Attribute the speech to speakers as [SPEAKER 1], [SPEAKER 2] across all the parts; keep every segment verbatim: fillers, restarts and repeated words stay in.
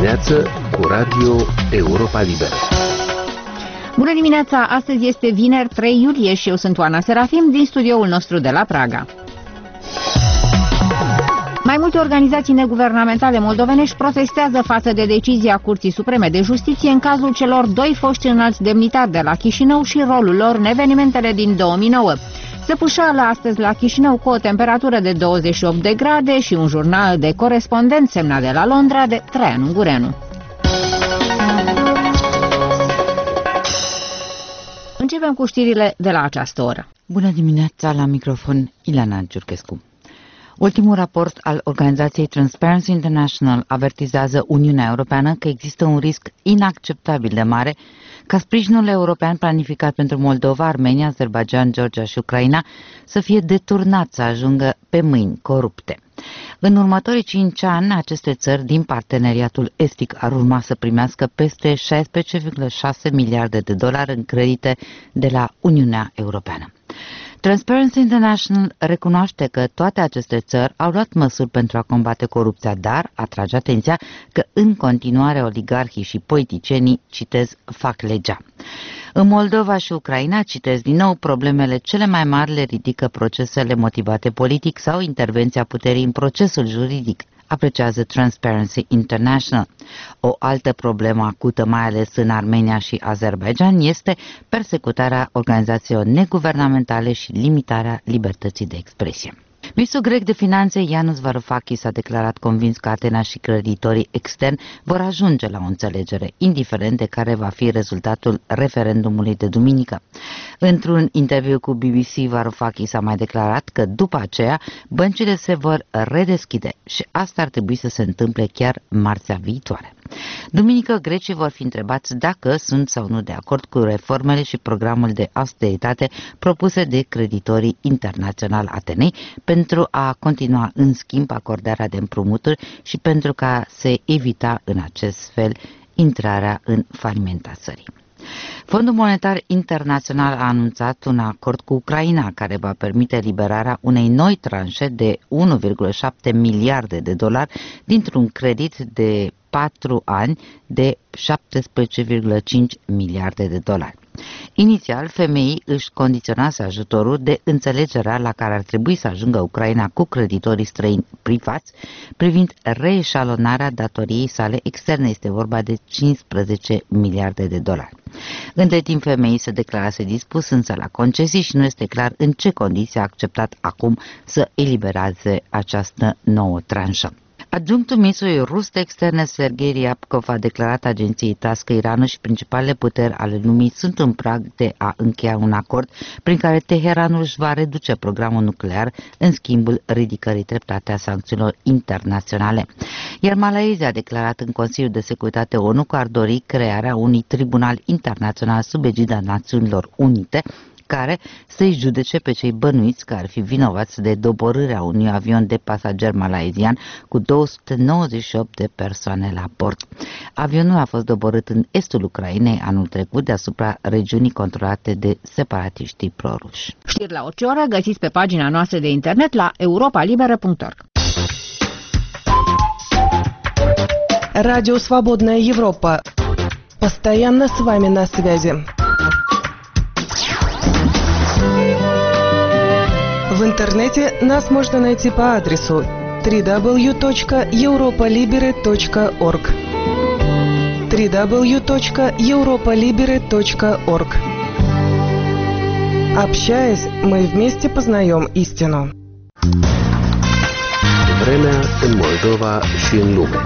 [SPEAKER 1] dimineață cu Radio Europa Liberă.
[SPEAKER 2] Bună dimineața! Astăzi este vineri trei iulie și eu sunt Oana Serafim din studioul nostru de la Praga. Mai multe organizații neguvernamentale moldovenești protestează față de decizia Curții Supreme de Justiție în cazul celor doi foști înalți demnitari de la Chișinău și rolul lor în evenimentele din două mii nouă. Săpușeală astăzi la Chișinău cu o temperatură de douăzeci și opt de grade și un jurnal de corespondent semnat de la Londra de Traian Ungureanu. Începem cu știrile de la această oră.
[SPEAKER 3] Bună dimineața, la microfon Ileana Giurchescu. Ultimul raport al organizației Transparency International avertizează Uniunea Europeană că există un risc inacceptabil de mare ca sprijinul european planificat pentru Moldova, Armenia, Azerbaijan, Georgia și Ucraina să fie deturnat, să ajungă pe mâini corupte. În următorii cinci ani, aceste țări din parteneriatul estic ar urma să primească peste șaisprezece virgulă șase miliarde de dolari în credite de la Uniunea Europeană. Transparency International recunoaște că toate aceste țări au luat măsuri pentru a combate corupția, dar atrage atenția că în continuare oligarhii și politicienii, citez, fac legea. În Moldova și Ucraina, citez din nou, problemele cele mai mari le ridică procesele motivate politic sau intervenția puterii în procesul juridic, apreciază Transparency International. O altă problemă acută, mai ales în Armenia și Azerbaijan, este persecutarea organizațiilor neguvernamentale și limitarea libertății de expresie. Ministrul grec de Finanțe, Yanis Varoufakis, a declarat convins că Atena și creditorii externi vor ajunge la o înțelegere, indiferent de care va fi rezultatul referendumului de duminică. Într-un interviu cu B B C, Varoufakis a mai declarat că după aceea băncile se vor redeschide și asta ar trebui să se întâmple chiar marțea viitoare. Duminică, grecii vor fi întrebați dacă sunt sau nu de acord cu reformele și programul de austeritate propuse de creditorii internaționali Atenei pentru a continua în schimb acordarea de împrumuturi și pentru ca se evita în acest fel intrarea în falimenta țării. Fondul Monetar Internațional a anunțat un acord cu Ucraina care va permite eliberarea unei noi tranșe de unu virgulă șapte miliarde de dolari dintr-un credit de patru ani de șaptesprezece virgulă cinci miliarde de dolari. Inițial, F M I își condiționase ajutorul de înțelegerea la care ar trebui să ajungă Ucraina cu creditorii străini privați privind reeșalonarea datoriei sale externe. Este vorba de cincisprezece miliarde de dolari. Între timp, F M I se declarase dispus însă la concesii și nu este clar în ce condiții a acceptat acum să elibereze această nouă tranșă. Adjunctul ministrului rus de externe Sergei Ryabkov a declarat agenției TASS că Iranul și principalele puteri ale lumii sunt în prag de a încheia un acord prin care Teheranul își va reduce programul nuclear în schimbul ridicării treptate a sancțiunilor internaționale. Iar Malaysia a declarat în Consiliul de Securitate ONU că ar dori crearea unui tribunal internațional sub egida Națiunilor Unite care să-i judece pe cei bănuiți că ar fi vinovați de doborârea unui avion de pasageri malaizian cu două sute nouăzeci și opt de persoane la bord. Avionul a fost doborât în estul Ucrainei anul trecut deasupra regiunii controlate de separatiștii proruși.
[SPEAKER 2] Știri la orice oră găsiți pe pagina noastră de internet la europa liberă punct org.
[SPEAKER 4] Радио Свободная Европа. Постоянно с вами на связи. В интернете нас можно найти по адресу дабл ю дабл ю дабл ю точка европа либере точка орг дабл ю дабл ю дабл ю точка европа либере точка орг. Общаясь, мы вместе познаем истину.
[SPEAKER 1] Vremea în Moldova și în lume.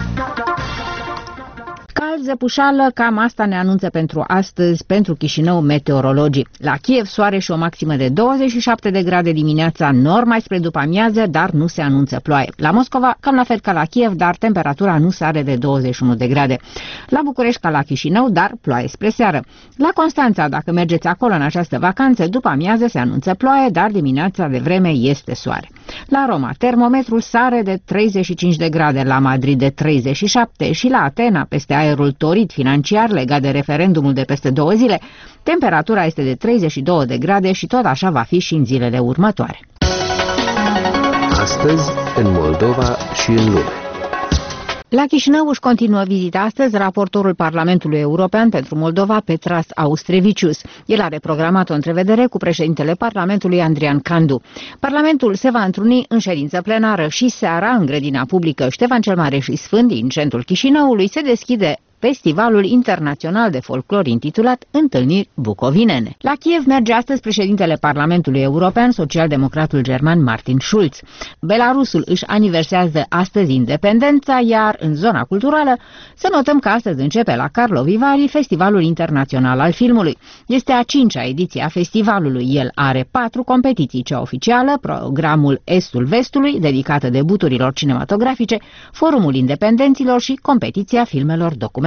[SPEAKER 2] Cald, zăpușală, cam asta ne anunță pentru astăzi, pentru Chișinău, meteorologii. La Kiev, soare și o maximă de douăzeci și șapte de grade dimineața, nor mai spre după amiază, dar nu se anunță ploaie. La Moscova, cam la fel ca la Kiev, dar temperatura nu sare de douăzeci și unu de grade. La București, ca la Chișinău, dar ploaie spre seară. La Constanța, dacă mergeți acolo în această vacanță, după amiază se anunță ploaie, dar dimineața de vreme este soare. La Roma, termometrul sare de treizeci și cinci de grade, la Madrid de treizeci și șapte și la Atena, peste aerul torit financiar legat de referendumul de peste două zile, temperatura este de treizeci și două de grade și tot așa va fi și în zilele următoare.
[SPEAKER 1] Astăzi, în Moldova și în lume.
[SPEAKER 2] La Chișinău își continuă vizita astăzi raportorul Parlamentului European pentru Moldova, Petras Austrevicius. El are programat o întrevedere cu președintele Parlamentului, Andrian Candu. Parlamentul se va întruni în ședință plenară și seara, în grădina publică Ștefan cel Mare și Sfânt din centrul Chișinăului, se deschide Festivalul Internațional de Folclor intitulat Întâlniri Bucovinene. La Kiev merge astăzi președintele Parlamentului European, socialdemocratul german Martin Schulz. Belarusul își aniversează astăzi independența, iar în zona culturală să notăm că astăzi începe la Karlovy Vary Festivalul Internațional al Filmului. Este a cincea ediție a festivalului. El are patru competiții: cea oficială, programul Estul Vestului, dedicată debuturilor cinematografice, Forumul Independenților și competiția filmelor documentare.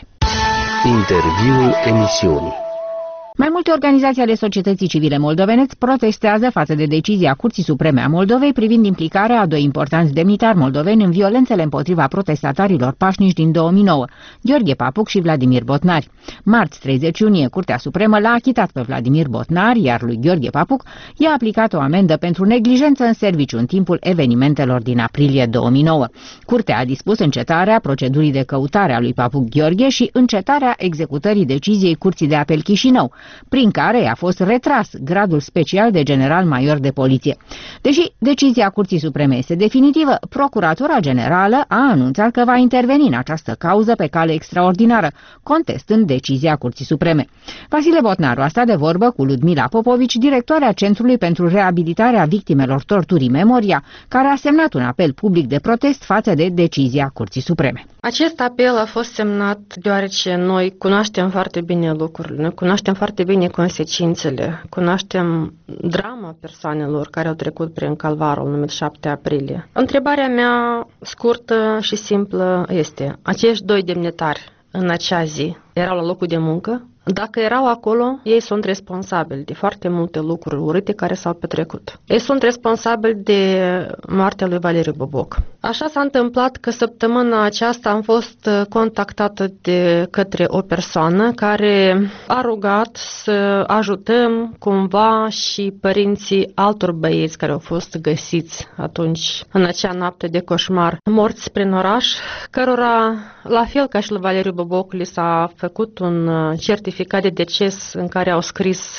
[SPEAKER 1] Interviul emisiunii.
[SPEAKER 2] Mai multe organizații ale societății civile moldoveneți protestează față de decizia Curții Supreme a Moldovei privind implicarea a doi importanți demnitari moldoveni în violențele împotriva protestatarilor pașnici din două mii nouă, Gheorghe Papuc și Vladimir Botnari. Marți treizeci iunie, Curtea Supremă l-a achitat pe Vladimir Botnari, iar lui Gheorghe Papuc i-a aplicat o amendă pentru neglijență în serviciu în timpul evenimentelor din aprilie două mii nouă. Curtea a dispus încetarea procedurii de căutare a lui Papuc Gheorghe și încetarea executării deciziei Curții de Apel Chișinău, prin care i-a fost retras gradul special de general major de poliție. Deși decizia Curții Supreme este definitivă, Procuratura Generală a anunțat că va interveni în această cauză pe cale extraordinară, contestând decizia Curții Supreme. Vasile Botnaru a stat de vorbă cu Ludmila Popovici, directoarea Centrului pentru Reabilitarea Victimelor Torturii Memoria, care a semnat un apel public de protest față de decizia Curții Supreme.
[SPEAKER 5] Acest apel a fost semnat deoarece noi cunoaștem foarte bine lucrurile, noi cunoaștem foarte bine consecințele, cunoaștem drama persoanelor care au trecut prin calvarul numit șapte aprilie. Întrebarea mea scurtă și simplă este: acești doi demnitari în acea zi erau la locul de muncă? Dacă erau acolo, ei sunt responsabili de foarte multe lucruri urâte care s-au petrecut. Ei sunt responsabili de moartea lui Valeriu Boboc. Așa s-a întâmplat că săptămâna aceasta am fost contactată de către o persoană care a rugat să ajutăm cumva și părinții altor băieți care au fost găsiți atunci, în acea noapte de coșmar, morți prin oraș, cărora, la fel ca și lui Valeriu Boboc, li s-a făcut un certificat de deces în care au scris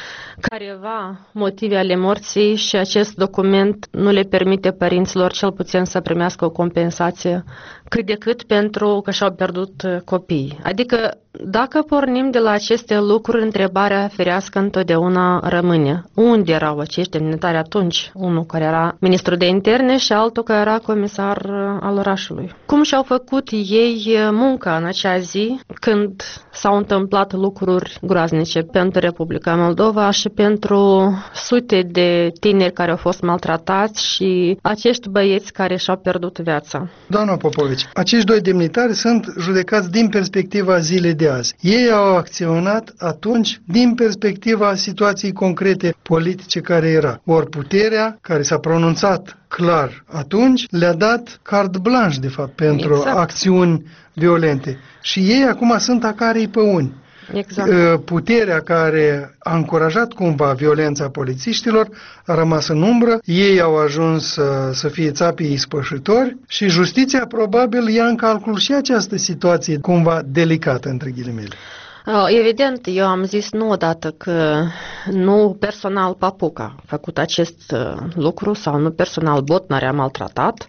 [SPEAKER 5] careva motive ale morții și acest document nu le permite părinților cel puțin să primească o compensație cât de cât pentru că și-au pierdut copiii. Adică dacă pornim de la aceste lucruri, întrebarea ferească întotdeauna rămâne: unde erau acești demnitari atunci? Unul care era ministru de interne și altul care era comisar al orașului. Cum și-au făcut ei munca în acea zi când s-au întâmplat lucruri groaznice pentru Republica Moldova și pentru sute de tineri care au fost maltratați și acești băieți care și-au pierdut viața?
[SPEAKER 6] Doamna Popovici, acești doi demnitari sunt judecați din perspectiva zilei de azi. Ei au acționat atunci din perspectiva situației concrete politice care era. Ori puterea care s-a pronunțat clar atunci le-a dat carte blanche, de fapt, pentru exact. acțiuni violente. Și ei acum sunt a carei păuni.
[SPEAKER 5] Exact.
[SPEAKER 6] Puterea care a încurajat cumva violența polițiștilor a rămas în umbră, ei au ajuns să, să fie țapii ispășitori și justiția probabil ia în calcul și această situație cumva delicată, între ghilimele.
[SPEAKER 5] Evident, eu am zis nu odată că nu personal Papuc a făcut acest lucru sau nu personal Botnari a maltratat.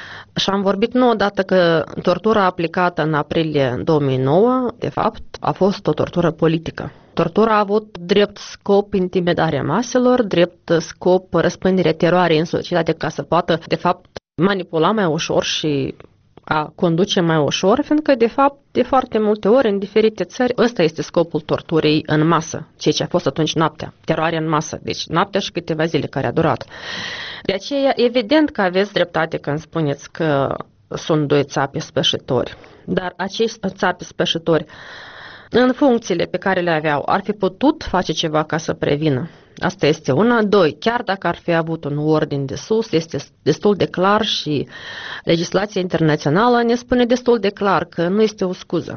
[SPEAKER 5] Și am vorbit nu odată că tortura aplicată în aprilie două mii nouă, de fapt, a fost o tortură politică. Tortura a avut drept scop intimidarea maselor, drept scop răspândirea teroarei în societate ca să poată, de fapt, manipula mai ușor și a conduce mai ușor, fiindcă, de fapt, de foarte multe ori, în diferite țări, ăsta este scopul torturii în masă, ceea ce a fost atunci noaptea, teroarea în masă, deci noaptea și câteva zile care a durat. De aceea, evident că aveți dreptate când spuneți că sunt doi țapi spășitori, dar acești țapi spășitori, în funcțiile pe care le aveau, ar fi putut face ceva ca să prevină. Asta este una. Doi, chiar dacă ar fi avut un ordin de sus, este destul de clar și legislația internațională ne spune destul de clar că nu este o scuză.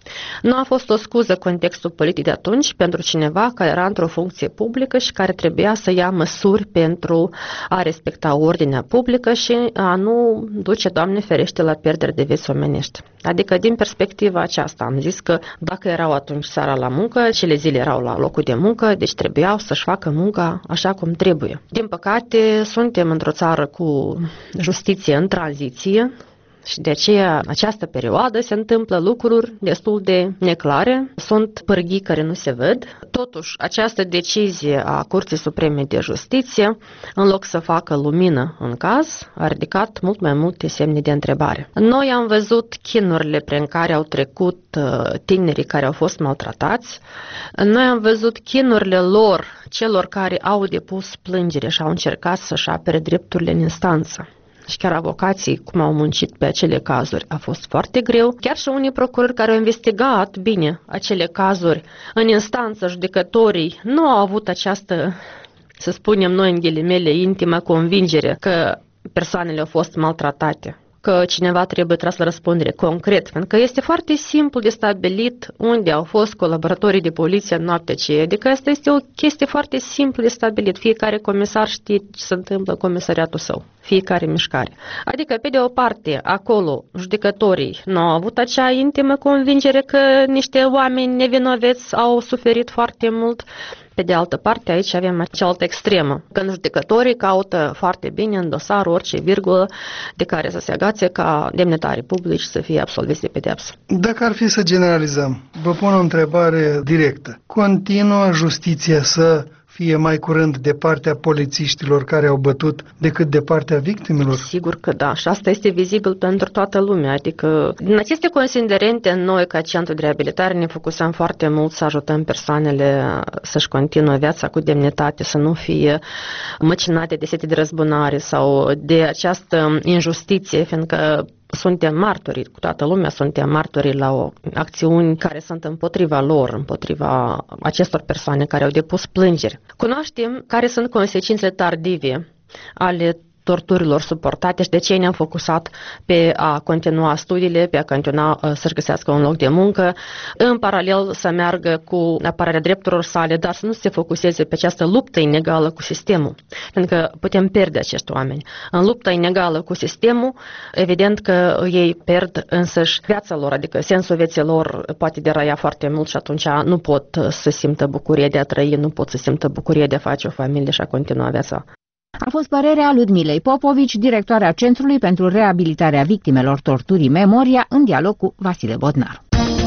[SPEAKER 5] Nu a fost o scuză contextul politic de atunci pentru cineva care era într-o funcție publică și care trebuia să ia măsuri pentru a respecta ordinea publică și a nu duce, Doamne ferește, la pierdere de vieți omenești. Adică, din perspectiva aceasta, am zis că dacă erau atunci seara la muncă, cele zile erau la locul de muncă, deci trebuiau să-și facă munca așa cum trebuie. Din păcate, suntem într-o țară cu justiție în tranziție, și de aceea, în această perioadă, se întâmplă lucruri destul de neclare, sunt pârghii care nu se văd. Totuși, această decizie a Curții Supreme de Justiție, în loc să facă lumină în caz, a ridicat mult mai multe semne de întrebare. Noi am văzut chinurile prin care au trecut tinerii care au fost maltratați. Noi am văzut chinurile lor, celor care au depus plângere și au încercat să-și apere drepturile în instanță. Și chiar avocații, cum au muncit pe acele cazuri, a fost foarte greu. Chiar și unii procurori care au investigat bine acele cazuri în instanță, judecătorii, nu au avut această, să spunem noi în ghilimele, intimă convingere că persoanele au fost maltratate, că cineva trebuie tras la răspundere concret, pentru că este foarte simplu de stabilit unde au fost colaboratorii de poliție în noaptea aceea. Adică asta este o chestie foarte simplu de stabilit. Fiecare comisar știe ce se întâmplă în comisariatul său, fiecare mișcare. Adică, pe de o parte, acolo judecătorii nu au avut acea intimă convingere că niște oameni nevinoveți au suferit foarte mult. Pe de altă parte, aici avem cealaltă extremă, când judecătorii caută foarte bine în dosar orice virgulă de care să se agațe ca demnitarii publici să fie absolviți de pedeapsă.
[SPEAKER 6] Dacă ar fi să generalizăm, vă pun o întrebare directă. Continuă justiția să fie mai curând de partea polițiștilor care au bătut decât de partea victimelor?
[SPEAKER 5] Sigur că da, și asta este vizibil pentru toată lumea. Adică, din aceste considerente, noi, ca centru de reabilitare, ne focusăm foarte mult să ajutăm persoanele să-și continue viața cu demnitate, să nu fie măcinate de sete de răzbunare sau de această injustiție, fiindcă suntem martori, cu toată lumea suntem martori la o acțiuni care sunt împotriva lor, împotriva acestor persoane care au depus plângeri. Cunoaștem care sunt consecințele tardive ale torturilor suportate și de ce ne-am focusat pe a continua studiile, pe a continua să-și găsească un loc de muncă, în paralel să meargă cu apărarea drepturilor sale, dar să nu se focuseze pe această luptă inegală cu sistemul, pentru că putem pierde acești oameni. În lupta inegală cu sistemul, evident că ei pierd însăși viața lor, adică sensul vieții lor poate deraia foarte mult și atunci nu pot să simtă bucurie de a trăi, nu pot să simtă bucurie de a face o familie și a continua viața.
[SPEAKER 2] A fost părerea Ludmilei Popovici, directoarea Centrului pentru Reabilitarea Victimelor Torturii Memoria, în dialog cu Vasile Bodnar.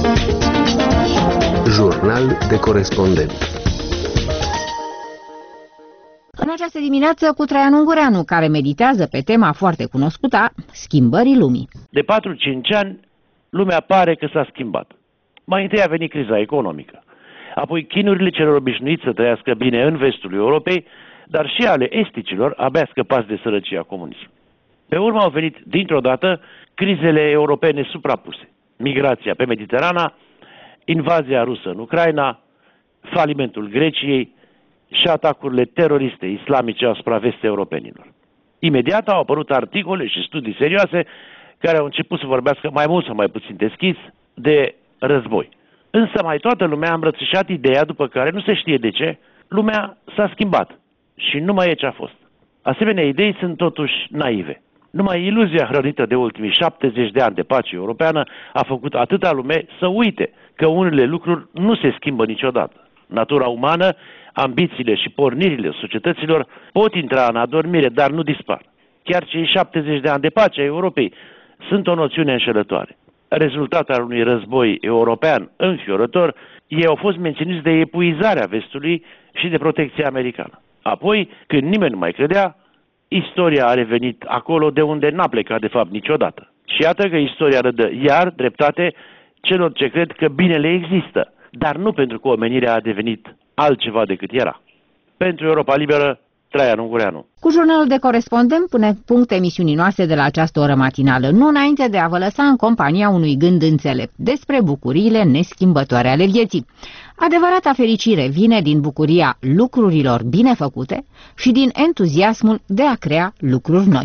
[SPEAKER 1] Jurnal de corespondent.
[SPEAKER 2] În această dimineață cu Traian Ungureanu, care meditează pe tema foarte cunoscută a schimbării lumii.
[SPEAKER 7] De patru-cinci ani, lumea pare că s-a schimbat. Mai întâi a venit criza economică, apoi chinurile celor obișnuiți să trăiască bine în vestul Europei, dar și ale esticilor, abia scăpați de sărăcia comunismului. Pe urmă au venit dintr-o dată crizele europene suprapuse. Migrația pe Mediterana, invazia rusă în Ucraina, falimentul Greciei și atacurile teroriste islamice asupra vestei europenilor. Imediat au apărut articole și studii serioase care au început să vorbească mai mult sau mai puțin deschis de război. Însă mai toată lumea a îmbrățișat ideea după care, nu se știe de ce, lumea s-a schimbat. Și nu mai e ce a fost. Asemenea idei sunt totuși naive. Numai iluzia hrănită de ultimii șaptezeci de ani de pace europeană a făcut atâta lume să uite că unele lucruri nu se schimbă niciodată. Natura umană, ambițiile și pornirile societăților pot intra în adormire, dar nu dispar. Chiar cei șaptezeci de ani de pace a Europei sunt o noțiune înșelătoare. Rezultat al unui război european înfiorător, ei au fost menținuți de epuizarea vestului și de protecția americană. Apoi, când nimeni nu mai credea, istoria a revenit acolo de unde n-a plecat de fapt niciodată. Și iată că istoria rădă iar dreptate celor ce cred că binele există, dar nu pentru că omenirea a devenit altceva decât era. Pentru Europa Liberă, Traian Ungureanu.
[SPEAKER 2] Cu jurnalul de corespondent pune punct emisiunii noastre de la această oră matinală, nu înainte de a vă lăsa în compania unui gând înțelept despre bucuriile neschimbătoare ale vieții. Adevărata fericire vine din bucuria lucrurilor bine făcute și din entuziasmul de a crea lucruri noi.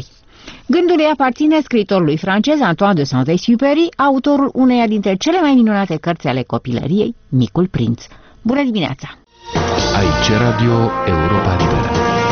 [SPEAKER 2] Gândul îi aparține scriitorului francez Antoine de Saint-Exupéry, autorul uneia dintre cele mai minunate cărți ale copilăriei, Micul Prinț. Bună dimineața!
[SPEAKER 1] Aici Radio Europa Liberă.